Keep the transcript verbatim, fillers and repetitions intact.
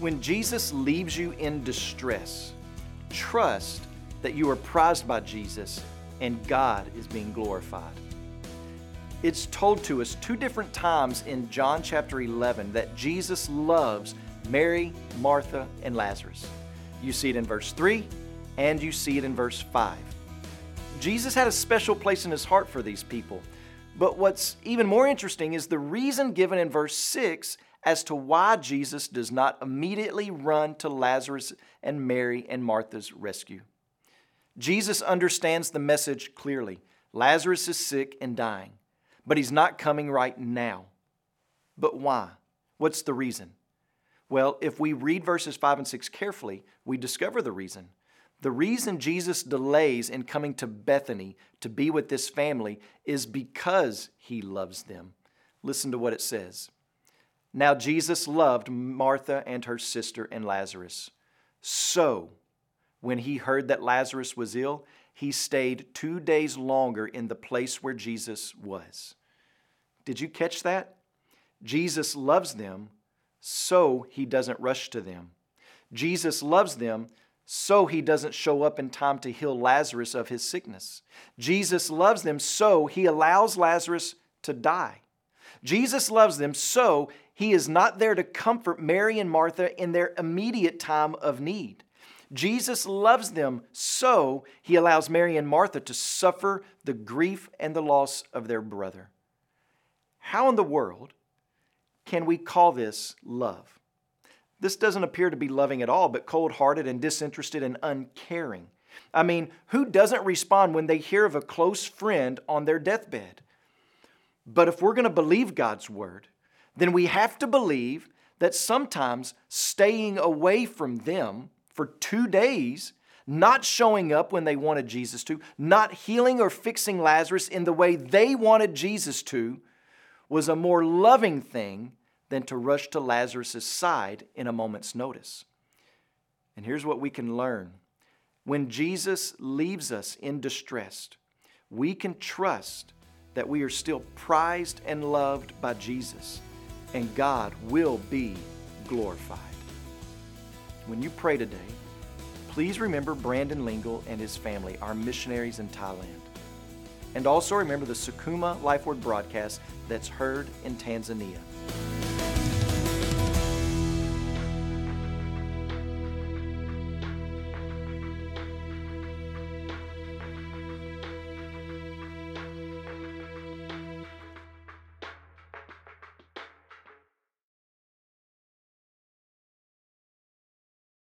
When Jesus leaves you in distress, trust that you are prized by Jesus and God is being glorified. It's told to us two different times in John chapter eleven that Jesus loves Mary, Martha, and Lazarus. You see it in verse three and you see it in verse five. Jesus had a special place in his heart for these people. But what's even more interesting is the reason given in verse six as to why Jesus does not immediately run to Lazarus and Mary and Martha's rescue. Jesus understands the message clearly. Lazarus is sick and dying, but he's not coming right now. But why? What's the reason? Well, if we read verses five and six carefully, we discover the reason. The reason Jesus delays in coming to Bethany to be with this family is because he loves them. Listen to what it says. Now Jesus loved Martha and her sister and Lazarus. So, when he heard that Lazarus was ill, he stayed two days longer in the place where Jesus was. Did you catch that? Jesus loves them, so he doesn't rush to them. Jesus loves them, so he doesn't show up in time to heal Lazarus of his sickness. Jesus loves them, so he allows Lazarus to die. Jesus loves them, so he is not there to comfort Mary and Martha in their immediate time of need. Jesus loves them, so he allows Mary and Martha to suffer the grief and the loss of their brother. How in the world can we call this love? This doesn't appear to be loving at all, but cold-hearted and disinterested and uncaring. I mean, who doesn't respond when they hear of a close friend on their deathbed? But if we're going to believe God's word, then we have to believe that sometimes staying away from them for two days, not showing up when they wanted Jesus to, not healing or fixing Lazarus in the way they wanted Jesus to, was a more loving thing than to rush to Lazarus' side in a moment's notice. And here's what we can learn. When Jesus leaves us in distress, we can trust that we are still prized and loved by Jesus, and God will be glorified. When you pray today, please remember Brandon Lingle and his family, our missionaries in Thailand. And also remember the Sukuma Life Word broadcast that's heard in Tanzania.